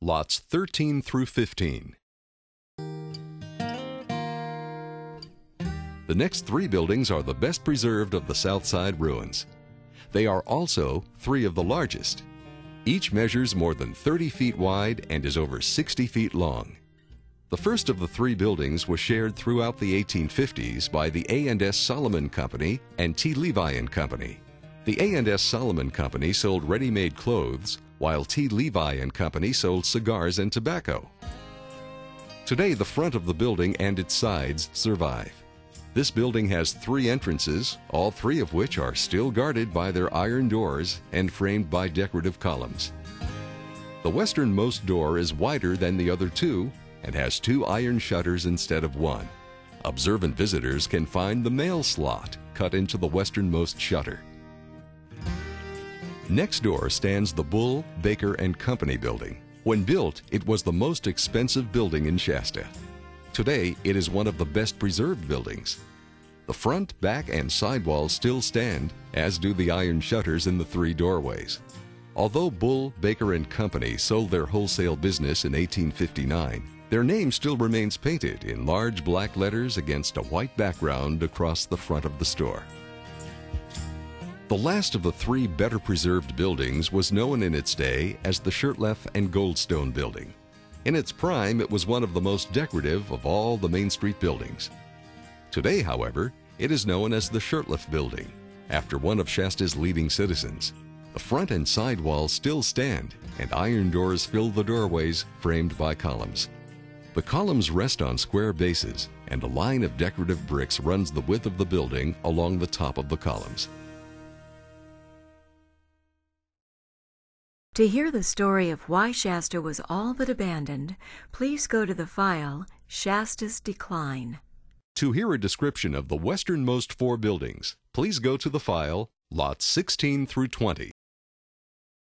lots 13 through 15. The next three buildings are the best preserved of the South Side ruins. They are also three of the largest. Each measures more than 30 feet wide and is over 60 feet long. The first of the three buildings was shared throughout the 1850s by the A&S Solomon Company and T. Levi & Company. The A&S Solomon Company sold ready-made clothes, while T. Levi & Company sold cigars and tobacco. Today, the front of the building and its sides survive. This building has three entrances, all three of which are still guarded by their iron doors and framed by decorative columns. The westernmost door is wider than the other two and has two iron shutters instead of one. Observant visitors can find the mail slot cut into the westernmost shutter. Next door stands the Bull, Baker & Company building. When built, it was the most expensive building in Shasta. Today, it is one of the best preserved buildings. The front, back, and side walls still stand, as do the iron shutters in the three doorways. Although Bull, Baker & Company sold their wholesale business in 1859, their name still remains painted in large black letters against a white background across the front of the store. The last of the three better preserved buildings was known in its day as the Shurtleff and Goldstone building. In its prime, it was one of the most decorative of all the Main Street buildings. Today, however, it is known as the Shurtleff building, after one of Shasta's leading citizens. The front and side walls still stand, and iron doors fill the doorways framed by columns. The columns rest on square bases, and a line of decorative bricks runs the width of the building along the top of the columns. To hear the story of why Shasta was all but abandoned, please go to the file Shasta's Decline. To hear a description of the westernmost four buildings, please go to the file Lots 16 through 20.